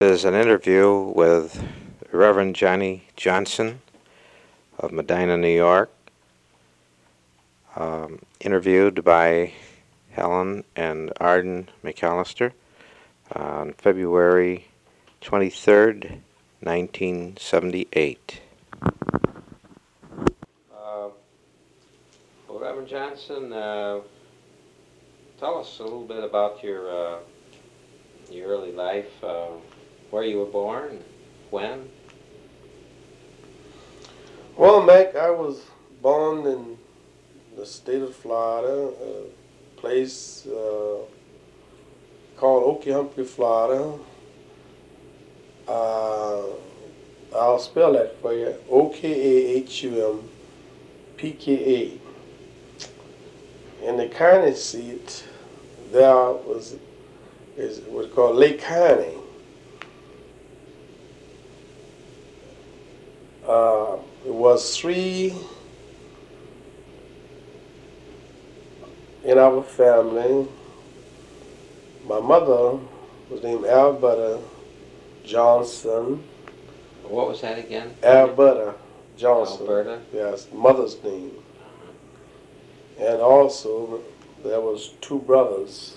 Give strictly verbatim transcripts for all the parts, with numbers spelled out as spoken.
Is an interview with Reverend Johnny Johnson of Medina, New York, um, interviewed by Helen and Arden McAllister on February twenty-third, nineteen seventy-eight. Uh, well, Reverend Johnson, uh, tell us a little bit about your uh, your early life, uh, where you were born, when. Well, Mac, I was born in the state of Florida, a place uh, called Okeechobee, Florida. Uh, I'll spell that for you. O K A H U M P K A. And the county seat there was is what's called Lake County. Uh, it was three in our family. My mother was named Alberta Johnson. What was that again? Alberta Johnson. Alberta? Yes, mother's name. And also, there was two brothers.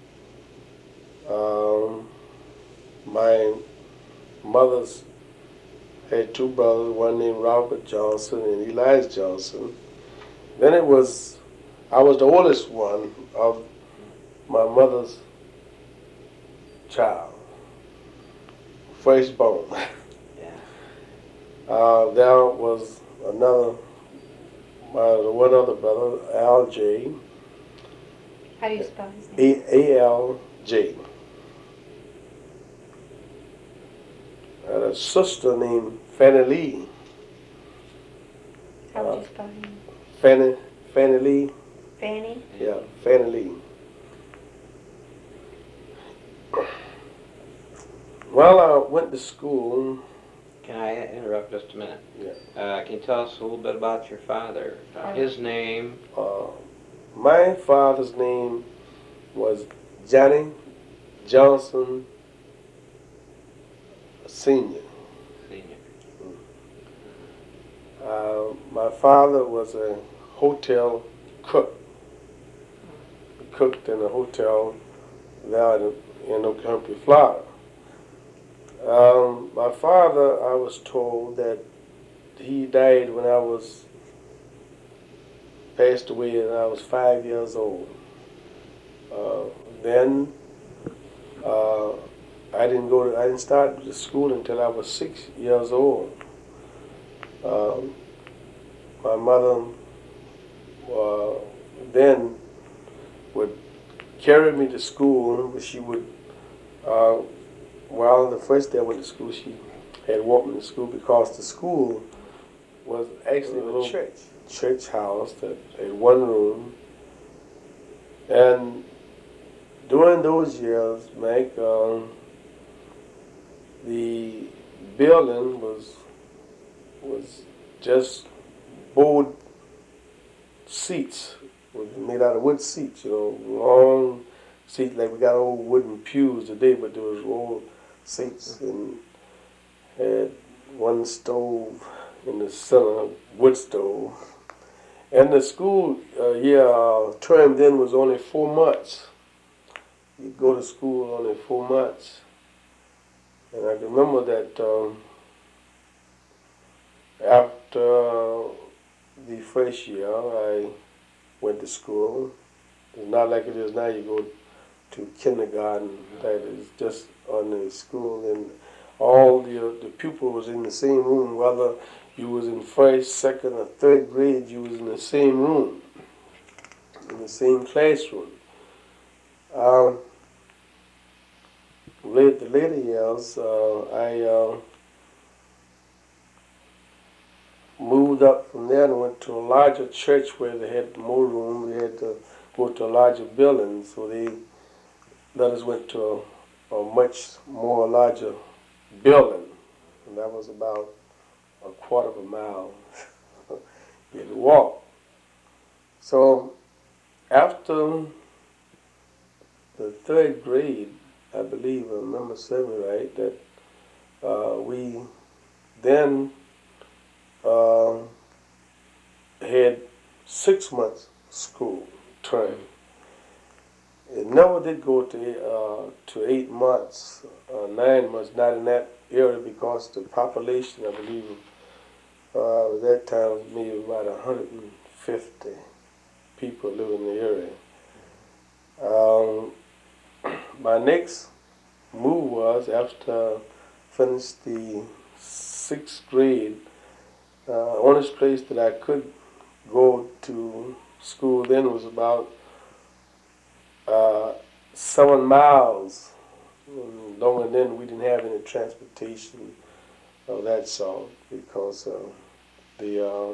Um, my mother's had two brothers, one named Robert Johnson and Elias Johnson. Then it was, I was the oldest one of my mother's child, firstborn. Yeah. Uh, there was another, uh, one other brother, Al J. How do you spell his name? A L J. I had a sister named Fanny Lee. How would Uh, you spell his name? Fanny, Fanny Lee. Fanny? Yeah, Fanny Lee. Well, I went to school. Can I interrupt just a minute? Yeah. Uh, can you tell us a little bit about your father? Uh, his name? Uh, my father's name was Johnny Johnson Senior. Senior. Uh, my father was a hotel cook. He cooked in a hotel there in, in Okeechobee, Florida. Um, my father, I was told that he died when I was, passed away when I was five years old. Uh, then uh, I didn't go to, I didn't start to school until I was six years old. Um, my mother uh, then would carry me to school, but she would, uh, well, the first day I went to school, she had walked me to school because the school was actually a church, church house that had one room. And during those years, Mike, um, the building was was just board seats, was made out of wood seats, you know, long seats like we got old wooden pews today, but there was old seats and had one stove in the center, wood stove. And the school uh, year uh, term then was only four months. You'd go to school only four months. And I remember that um, after the first year, I went to school. It's not like it is now. You go to kindergarten. That is just on the school, and all the uh, the pupils was in the same room. Whether you was in first, second, or third grade, you was in the same room, in the same classroom. Um, late the later years, uh, I uh, moved up from there and went to a larger church where they had more room. We had to go to a larger building, so they let us went to a, a much more larger building, and that was about a quarter of a mile. You had to walk. So after the third grade, I believe, I remember saying right, that then uh, had six months school term. It never did go to uh, to eight months, uh, nine months, not in that area because the population, I believe, uh, at that time was maybe about one hundred fifty people living in the area. Um, my next move was after I finished the sixth grade, uh, only place that I could go to school then was about uh, seven miles. And longer then, we didn't have any transportation of that sort because uh, the uh,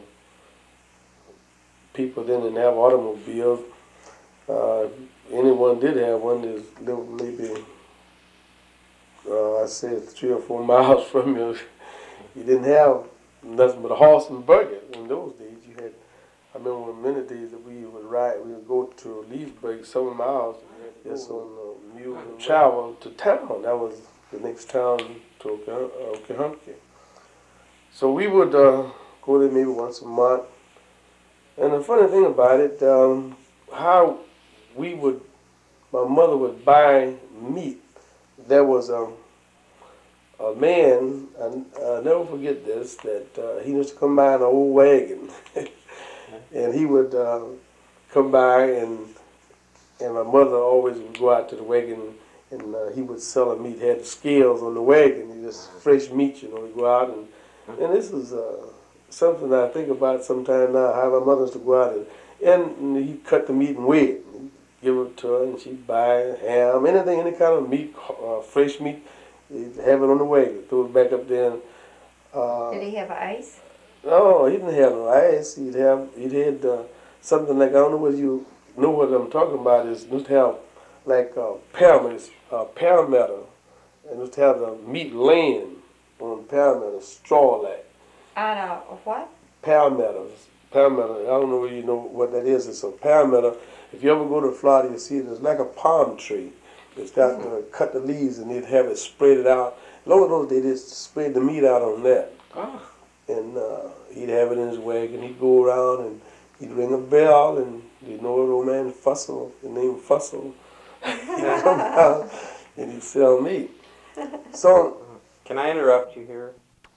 people then didn't have automobiles. Uh, anyone did have one that lived maybe, uh, I said, three or four miles from you. You didn't have nothing but a horse and buggy in those days. You had, I remember many days that we would ride, we would go to Leesburg, seven miles, just on a mule and travel to town. That was the next town to Okehonky. So we would uh, go there maybe once a month. And the funny thing about it, um, how we would, my mother would buy meat. There was a, a man, and I'll never forget this, that uh, he used to come by in an old wagon. And he would uh, come by, and and my mother always would go out to the wagon, and uh, he would sell the meat. He had the scales on the wagon, he just fresh meat, you know. He'd go out, and and this is uh, something that I think about sometimes now. How my mother used to go out and and he'd cut the meat and weigh it, and give it to her, and she'd buy ham, anything, any kind of meat, uh, fresh meat. He'd have it on the wagon, throw it back up there. And, uh, Did he have ice? No, he didn't have no ice. He'd have, he'd had uh, something like, I don't know whether you know what I'm talking about, is just have like uh, paramedic, uh, paramedic, and just have the meat laying on paramedic, straw like. Out of what? Paramedic, paramedic, I don't know whether you know what that is. It's a paramedic. If you ever go to Florida, you see it, it's like a palm tree. It's got Mm-hmm. to cut the leaves and they'd have it spread it out. Long ago they just spread the meat out on that. Oh. And uh, he'd have it in his wagon. He'd go around and he'd ring a bell, and you know the old man Fussell, the name Fussell. He'd come out and he'd sell meat. So, Can I interrupt you here?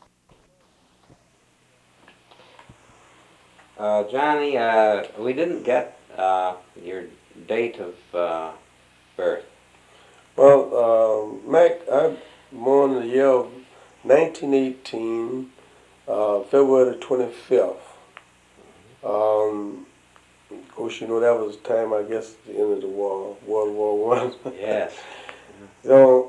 Uh, Johnny, uh, we didn't get uh, your date of uh, birth. well, uh, Mac, I born in the year of nineteen eighteen, uh, February twenty-fifth. Um, of course, you know that was the time, I guess, the end of the war, World War One. Yes. So,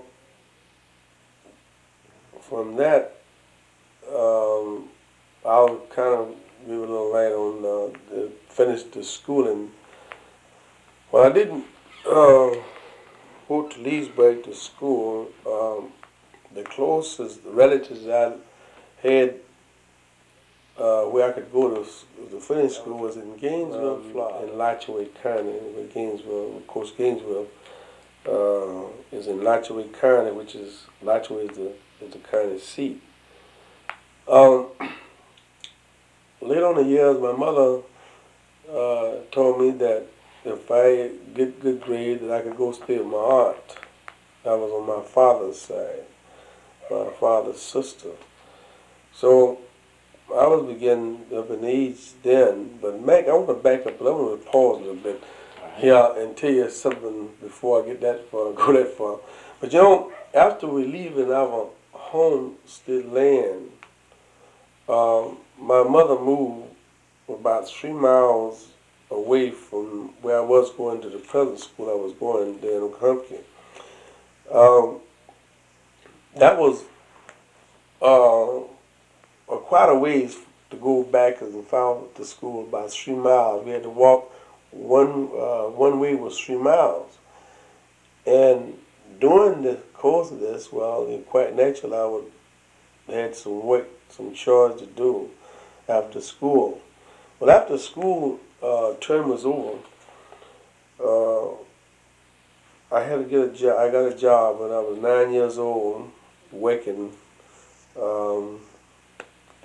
from that, um, I'll kind of give a little light on uh, the, finish the schooling. Well, I didn't uh, go to Leesburg to school. Um, the closest relatives I had uh, where I could go to, to finish school was in Gainesville, Florida, in Lachue County, where Gainesville, of course, Gainesville uh, is in Lachue County, which is, Lachue is the, is the county seat. Um, later on in the years, my mother uh, told me that if I get good grades, that I could go stay with my aunt. That was on my father's side, my father's sister. So I was beginning of an age then, but Mac, I want to back up, but I want to pause a little bit here and tell you something before I get that far, go that far. But you know, after we leave in our homestead land, um, my mother moved about three miles away from where I was going to the present school I was going there in Okehonky. Um, that was uh, uh, quite a ways to go back and follow the school, about three miles. We had to walk one uh, one way was three miles. And during the course of this, well, it quite natural I would had some work, some chores to do after school. Well, after school uh, term was over, uh, I had to get a job. I got a job when I was nine years old, working um,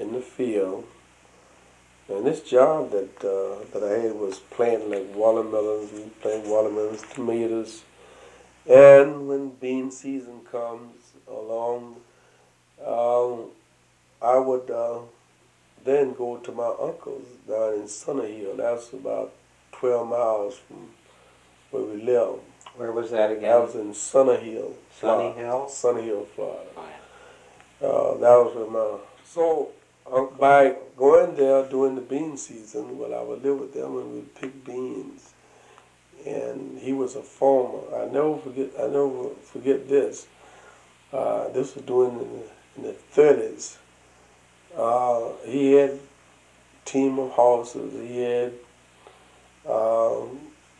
in the field. And this job that uh, that I had was planting like watermelons, we plant watermelons, tomatoes, and when bean season comes along, um, I would uh, then go to my uncle's down in Sunny Hill. That's about twelve miles from where we live. Where was that I again? was in Sunny Hill, Sunny Florida. Hill? Sunny Hill, Florida. Oh, Uh, that was with my so uh, by going there during the bean season, well, I would live with them and we'd pick beans. And he was a farmer. I never forget. I never forget this. Uh, this was during in the, in the thirties. Uh, he had a team of horses. He had um,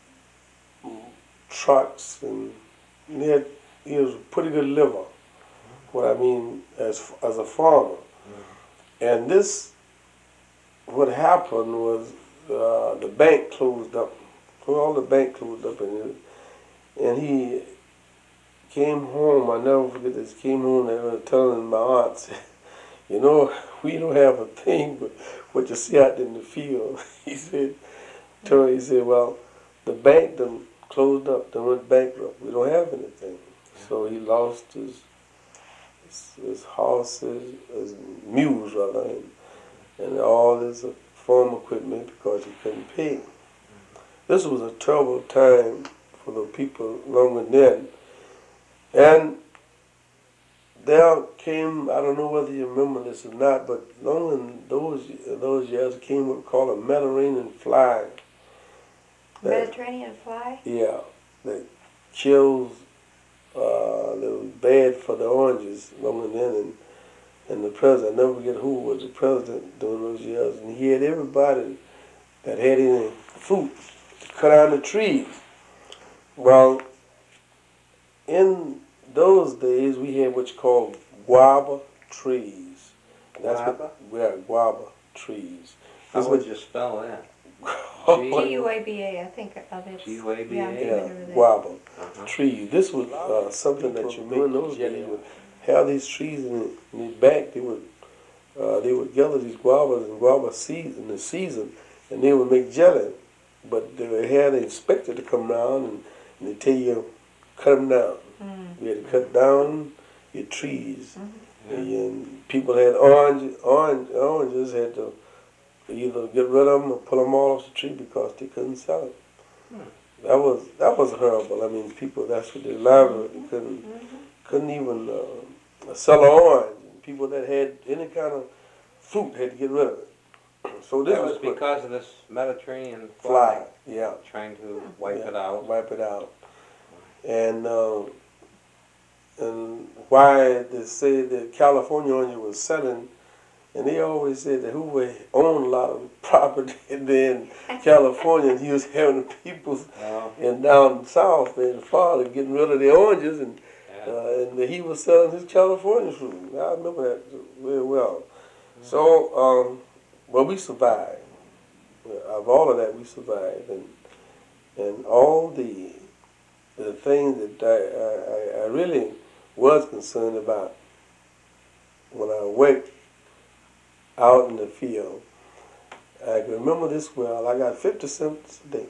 trucks, and he had he was a pretty good liver. What I mean as as a farmer. And this, what happened was uh, the bank closed up. All the bank closed up, and and he came home. I never forget this. Came home and they were telling my aunt, you know, we don't have a thing but what you see out in the field. He said, to her, he said, well, the bank done closed up, done went bankrupt. We don't have anything. So he lost his his, his horses, his mules rather, and, and all his farm equipment because he couldn't pay. This was a terrible time for the people longer then. And there came, I don't know whether you remember this or not, but long in those those years came what we call a Mediterranean fly. That, Mediterranean fly? yeah, that kills, uh, that was bad for the oranges longer then. And, and the president, I never forget who was the president during those years, and he had everybody that had any fruit to cut down the trees. Well, in those days, we had what's called guava trees. That's Guava? What, yeah, guava trees. How That's would what you spell that? G U A B A, I think of it. G U A B A? Yeah, I'm yeah, familiar with it. guava Uh-huh. trees. This was uh, something that you make those jelly with. Have these trees in the, in the back. They would uh, they would gather these guavas and guava seeds in the season, and they would make jelly. But they would have the inspector to come around and, and they tell you cut them down. Mm. We had to cut down your trees. Mhm. And people had orange, orange, oranges had to either get rid of them or pull them all off the tree because they couldn't sell it. Hmm. That was that was horrible. I mean, people, that's what their livelihood. They couldn't Mhm. couldn't even uh, sell an orange. People that had any kind of fruit had to get rid of it. So this That was was what- because of this Mediterranean fly. fly, Yeah. trying to wipe Yeah, it out. Wipe it out. And uh, and why they say that California orange was selling, and they always said that Hoover owned a lot of property in California, and he was having the people Oh, in down south in Florida getting rid of the oranges, and yeah. uh, and he was selling his California fruit. I remember that very well. So, um, well, we survived. Of all of that, we survived, and and all the the things that I, I, I really was concerned about when I worked out in the field. I can remember this well. I got fifty cents a day.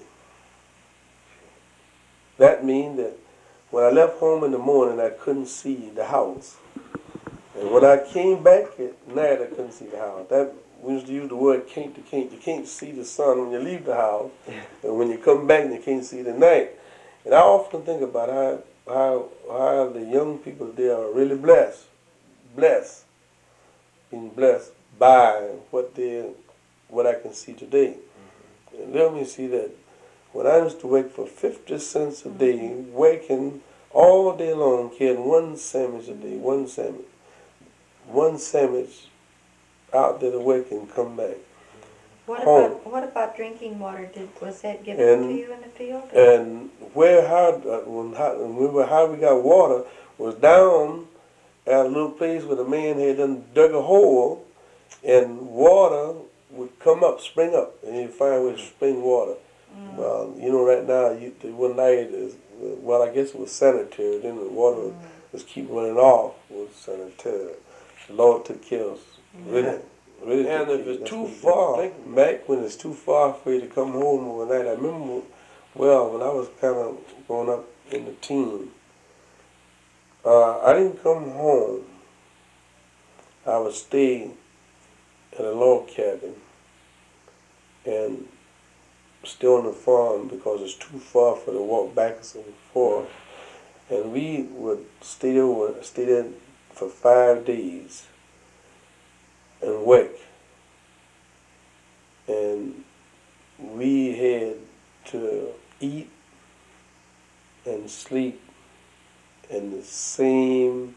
That means that when I left home in the morning, I couldn't see the house. And when I came back at night, I couldn't see the house. That we used to use the word can't to can't. You can't see the sun when you leave the house, and when you come back, you can't see the night. And I often think about how how how the young people there are really blessed, blessed, being blessed by what they what I can see today. Mm-hmm. And let me see that when I used to work for fifty cents a day, working all day long, carrying one sandwich a day, one sandwich, one sandwich out there to work and come back. What Home. about what about drinking water? Did was that given And- to you in the field? And where how uh, when how when we were how we got water was down at a little place where the man had done dug a hole, and water would come up, spring up, and you find where spring water. Mm. Well, you know, right now you, the one night is well, I guess it was sanitary. Then the water Mm. was keep running off was sanitary. The Lord took care of us, really. Really And took if you- it's that's too what you far, think. back when it's too far for you to come home overnight, I remember, well, when I was kind of growing up in the teen, uh, I didn't come home. I would stay in a log cabin and stay on the farm because it's too far for to walk back and forth. And we would stay there, stay there for five days and work. And we had to eat and sleep in the same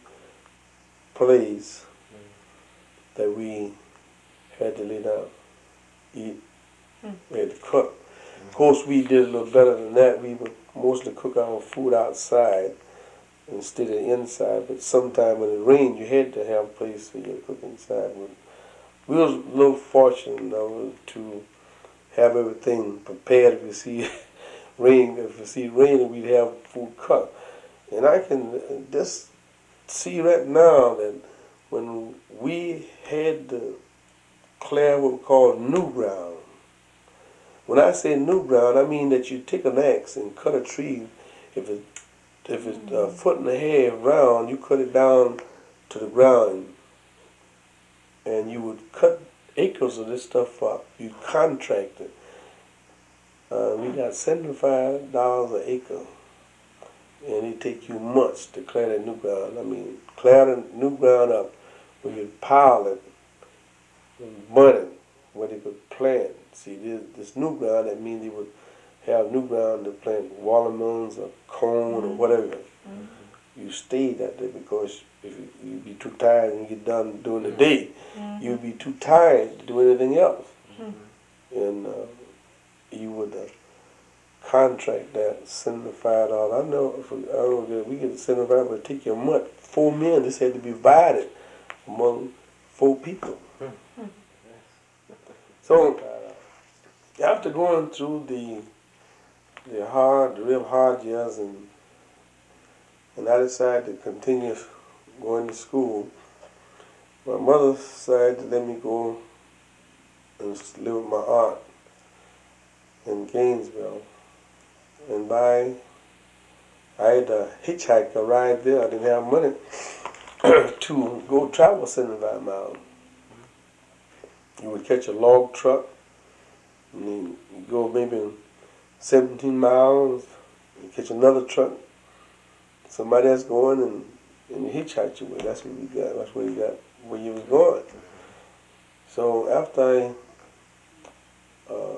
place that we had to lay down, eat. Mm. We had to cook. Of course, we did a little better than that. We would mostly cook our food outside instead of inside. But sometime when it rained, you had to have a place for you to cook inside. But we was a little fortunate though, to have everything prepared. If you see rain, if you see rain, we'd have food cooked. And I can just see right now that when we had to clear what we call new ground. When I say new ground, I mean that you take an axe and cut a tree. If it if it's a foot and a half round, you cut it down to the ground, and you would cut acres of this stuff up. You contract it. Uh, we got seventy-five dollars an acre, and it take you months to clear that new ground. I mean, clear the new ground up, where you pile it, money, where they could plant. See, this, this new ground, that means they would have new ground to plant watermelons or corn or whatever. Mm-hmm. You stayed out there because if you, you'd be too tired and you get done during the day, Mm-hmm. you'd be too tired to do anything else. Mm-hmm. And uh, you would uh, contract that seventy-five dollars. I know, if we, I don't know, if we get seventy-five, but it take you a month. Four men, this had to be divided among four people. Hmm. So, after going through the the hard, the real hard years, and and I decided to continue going to school, my mother decided to let me go and live with my aunt in Gainesville. And by, I had to hitchhike a ride there. I didn't have money to go travel seventy-five miles. You would catch a log truck, and then you go maybe seventeen miles, you catch another truck, somebody else going, and, and you hitchhike your way. That's what we got. That's where you got, where you was going. So after I uh,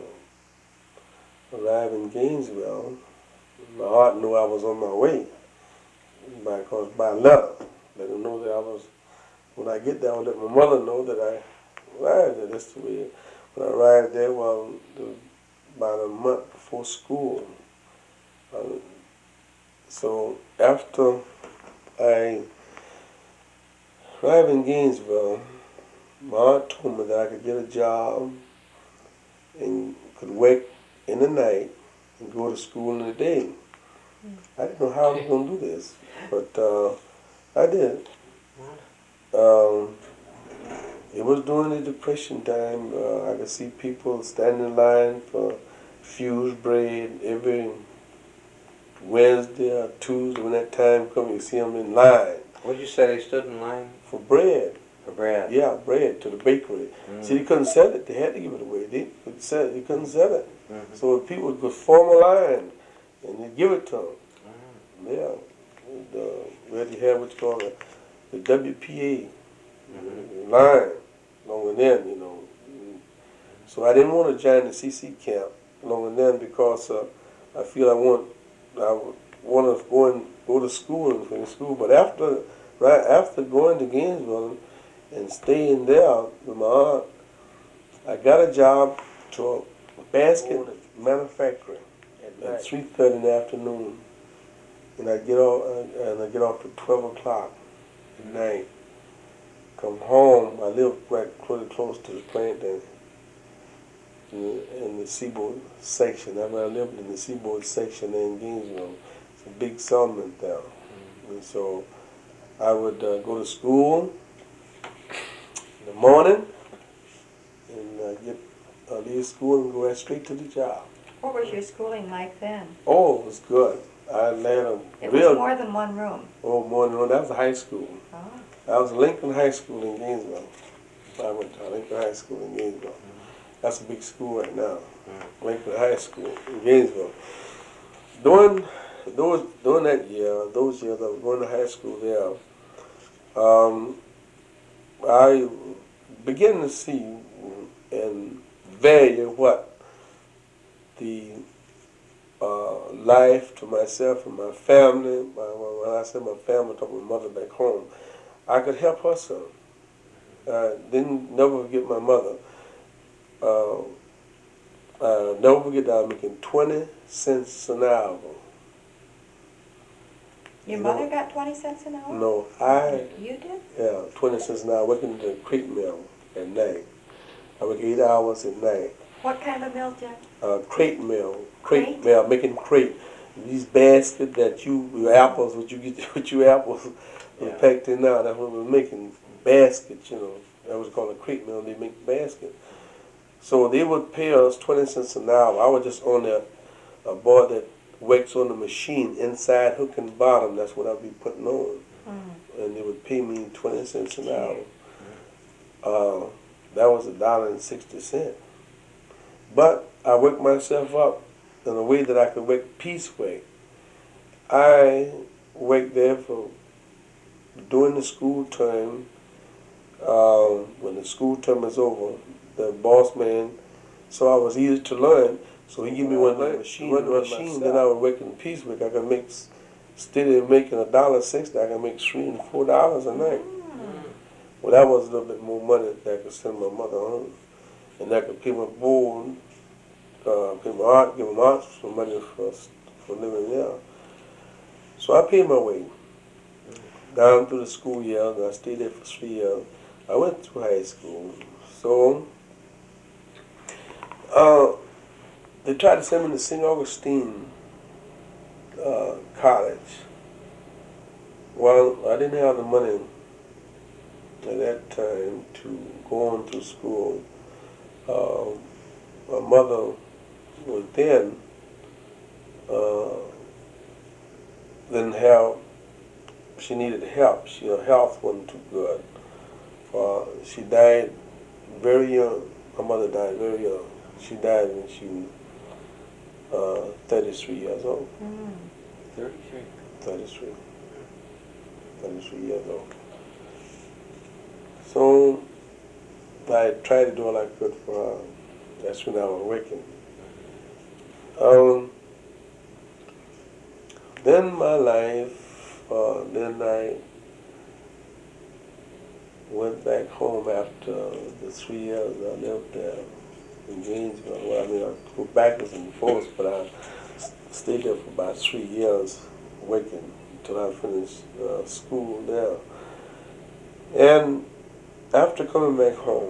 arrived in Gainesville, my aunt knew I was on my way because by letter, let them know that I was. When I get there, I would let my mother know that I arrived there. That's the way. When I arrived there, well, the, about a month before school. Uh, so after I arrived in Gainesville, my aunt told me that I could get a job and could work in the night and go to school in the day. I didn't know how I was going to do this, but uh, I did. Um, it was during the Depression time. Uh, I could see people standing in line for fuse bread every Wednesday or Tuesday. When that time comes, you see them in line What did you say they stood in line for bread. for bread? Yeah, bread to the bakery. Mm. See, they couldn't sell it. They had to give it away. They could sell it. They couldn't sell it. Mm-hmm. So people would form a line and they give it to them. Mm. Yeah. And, uh, we had to have what's called the, the W P A Mm-hmm. line longer then, you know. So I didn't want to join the C C camp longer then because uh, I feel I want I want to go and go to school and finish school. But after right after going to Gainesville and staying there with my aunt, I got a job to a basket manufacturer at three thirty in the afternoon, and I get off and I get off at twelve o'clock at night. Come home. I live right pretty close to the plant there, in the, in the Seaboard section. I, mean, I lived in the Seaboard section there in Gainesville. It's a big settlement there. Mm-hmm. And so I would uh, go to school in the morning, I leave school and go right straight to the job. What was your schooling like then? Oh, it was good. I had a It real, was more than one room. oh, more than one. That was high school. Oh. I was at Lincoln High School in Gainesville. I went to Lincoln High School in Gainesville. That's a big school right now. Lincoln High School in Gainesville. During those during that year, those years I was going to high school there, um, I began to see and value what the uh, life to myself and my family. My, when I say my family, I'm talking about my mother back home. I could help her some. I didn't never forget my mother. Uh, I'll never forget that I was making twenty cents an hour. Your You mother know, got twenty cents an hour? No, I, You did? yeah, twenty cents an hour working in the crate mill at night. I work eight hours at night. What kind of mill, Jack? Uh, crate mill, crate, Crate? mill, making crate. These baskets that you, your apples, what you get, what your apples was Yeah. packed in now, that's what we're making, baskets, you know. That was called a crate mill, they make baskets. So they would pay us twenty cents an hour. I was just on there, a boy that works on the machine inside hook and bottom, that's what I'd be putting on. Mm. And they would pay me twenty cents an hour. Uh, that was a dollar and sixty cents. But I worked myself up in a way that I could work piecework. I worked there for during the school term. Um, when the school term is over, the boss man saw I was easy to learn, so he gave me one of the machines. One machine, then I was working piecework. I could make steady making a dollar sixty. I could make three and four dollars a night. Mm. Well, that was a little bit more money that I could send my mother home, and I could pay my board, uh, pay my aunt, give my aunt some money for for living there. So I paid my way down through the school year, and I stayed there for three years. I went to high school, so uh, they tried to send me to Saint Augustine uh, College. Well, I didn't have the money at that time to go on to school. Uh, my mother was then uh, didn't have. She needed help. She, her health wasn't too good. Uh, she died very young. My mother died very young. She died when she was uh, thirty-three years old. Mm. thirty-three. thirty-three. thirty-three years old. So I tried to do all I could for her. That's when I was working. Um, then my life, uh, then I went back home after the three years I lived there in Gainesville. Well, I mean, I go backwards and forwards, but I stayed there for about three years working until I finished uh, school there. And after coming back home,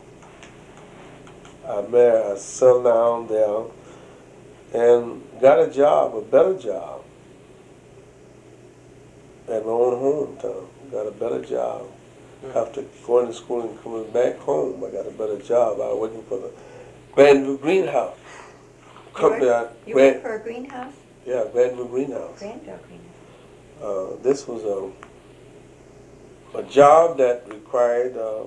I married, I settled down there and got a job, a better job at my own hometown. Got a better job. After going to school and coming back home, I got a better job. I was working for the Grandview Greenhouse company. You I- worked, you Grand- worked for a greenhouse? yeah, Grandview Greenhouse. Grandville greenhouse. Uh, this was a, a job that required, uh,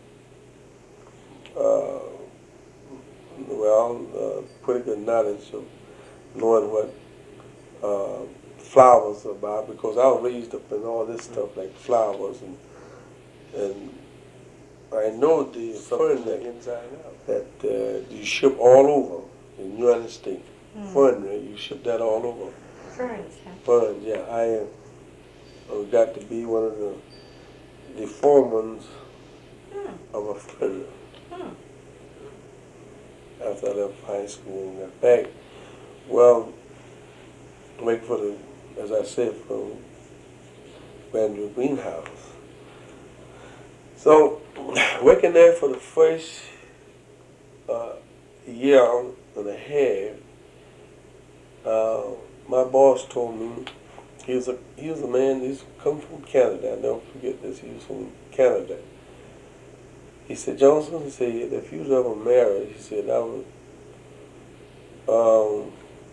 uh, well, uh, pretty good knowledge of knowing what uh, flowers are about, because I was raised up in all this stuff like flowers, and and I know the fern that inside out that uh, you ship all over in the United States. Mm. Fern, you ship that all over. Ferns, huh? Fun, yeah. I uh, got to be one of the the foremans Hmm. of a fun Hmm. after I left high school and got back. Well, wait for the, as I said, for Grandview Greenhouse. So, working there for the first uh, year and a half, uh, my boss told me, he was a he was a man, he's come from Canada. I'll never forget this. He was from Canada. He said, Johnson, he said, if you was ever married, he said, I would um,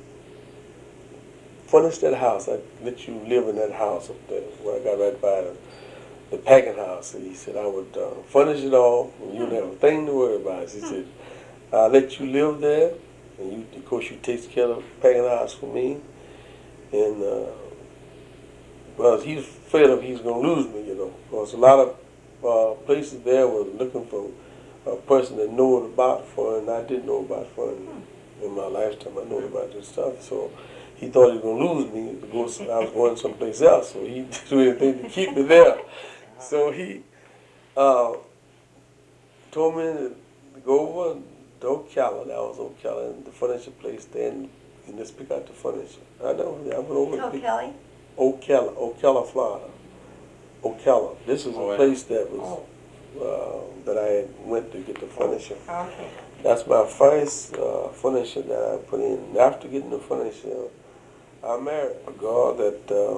furnish that house. I'd let you live in that house up there where I got right by the, the packing house. And he said, I would uh, furnish it all, and you didn't have a thing to worry about. He said, I'll let you live there, and you, of course, you take care of the packing house for me. And, uh, well, he's afraid of he's going to lose me, you know, because a lot of uh, places there was looking for a person that knew about foreign. I didn't know about foreign in my lifetime. I knew about this stuff, so he thought he was going to lose me because I was going someplace else. So he did anything to keep me there. So he uh, told me to go over to Ocala. That was Ocala, and the furniture place there, and, and just pick out the furniture. I know. I went over. Oh, to pick, Kelly? Ocala, Ocala, Florida. Ocala. This is Oh, a yeah. place that was uh, that I went to get the furniture. Okay. That's my first uh, furniture that I put in. After getting the furniture, I married a girl that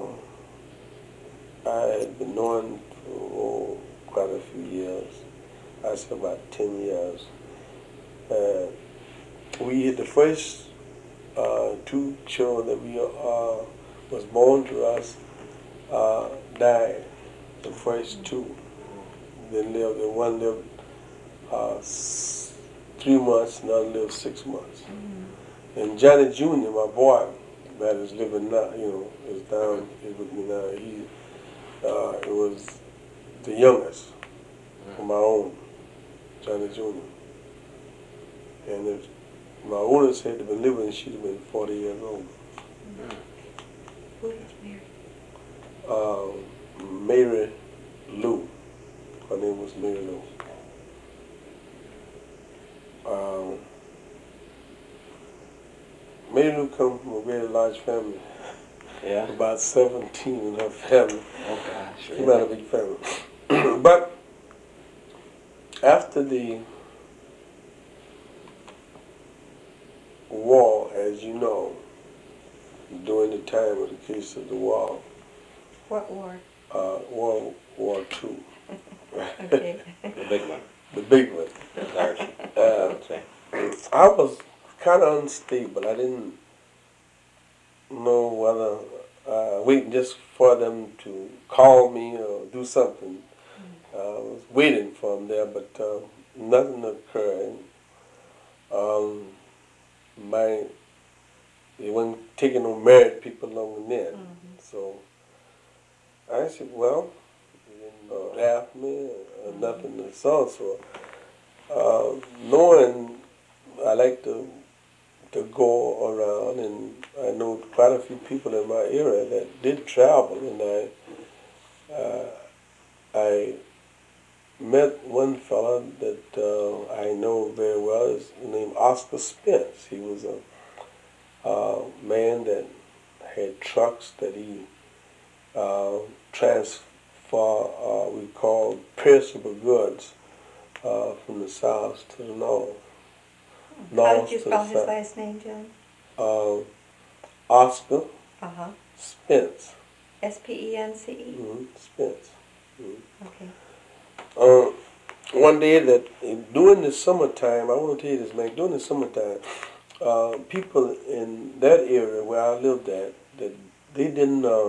uh, I had been knowing for oh, quite a few years. I say about ten years. Uh, we had the first uh, two children that we uh, was born to us uh, died. The first two. Then lived, and one lived uh, s- three months, another lived six months. Mm-hmm. And Johnny Junior, my boy, that is living now, you know, is down here with me now. He uh, it was the youngest of my own, Johnny Junior And if my oldest had been living, she'd have been forty years old. Who did you marry? Uh, Mary Lou. Her name was Mary Lou. Um, Mary Lou come from a very large family. Yeah. About seventeen in her family. Oh, gosh. She had a big family. But after the war, as you know, during the time of the case of the war, What war? uh, World War Two. Okay. The big one. The big one. Dark. Uh, I was kind of unstable. I didn't know whether uh, waiting just for them to call me or do something. Uh, I was waiting for them there, but uh, nothing occurred. Um, my they weren't taking no married people along then, mm-hmm. So I said, well, you didn't uh, draft me or mm-hmm. nothing of the sort. So uh, knowing I like to to go around, and I know quite a few people in my area that did travel, and I uh, I met one fella that uh, I know very well. His name Oscar Spence. He was a uh, man that had trucks that he uh, transfer uh, we call perishable goods uh, from the south to the north. How did you spell his last name, John? Uh, Oscar Uh-huh. Spence. S P E N C E? Mm-hmm. Spence. Mm-hmm. Okay. Uh, one day that during the summertime, I want to tell you this, man, during the summertime, uh, people in that area where I lived at, that they didn't uh,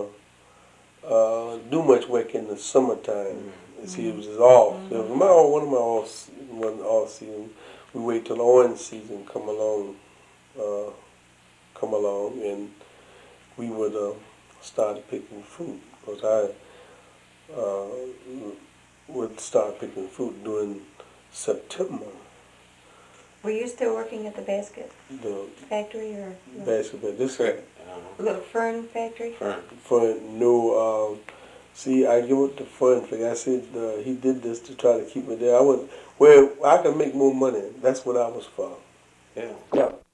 uh, do much work in the summertime. Mm-hmm. See, it was off. Mm-hmm. It was my, one of my off, one off season. We wait till the orange season come along, uh, come along, and we would uh, start picking fruit. Because I uh, would start picking fruit during September. Were you still working at the basket The factory or basket, but this Correct. little fern factory? Fern. Fern, no. Um, see, I give it to Fern. I said uh, he did this to try to keep me there. I went where I could make more money. That's what I was for. Yeah. Yeah.